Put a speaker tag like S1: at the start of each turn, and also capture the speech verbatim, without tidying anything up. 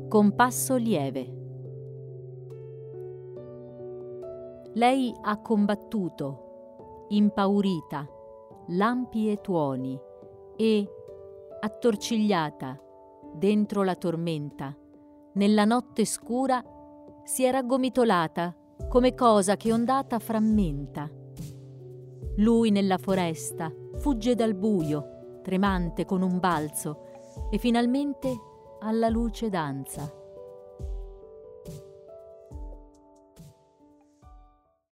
S1: con passo lieve. Lei ha combattuto, impaurita, lampi e tuoni, e, attorcigliata, dentro la tormenta, nella notte scura, si era gomitolata come cosa che ondata frammenta. Lui nella foresta fugge dal buio, tremante con un balzo, e finalmente alla luce danza.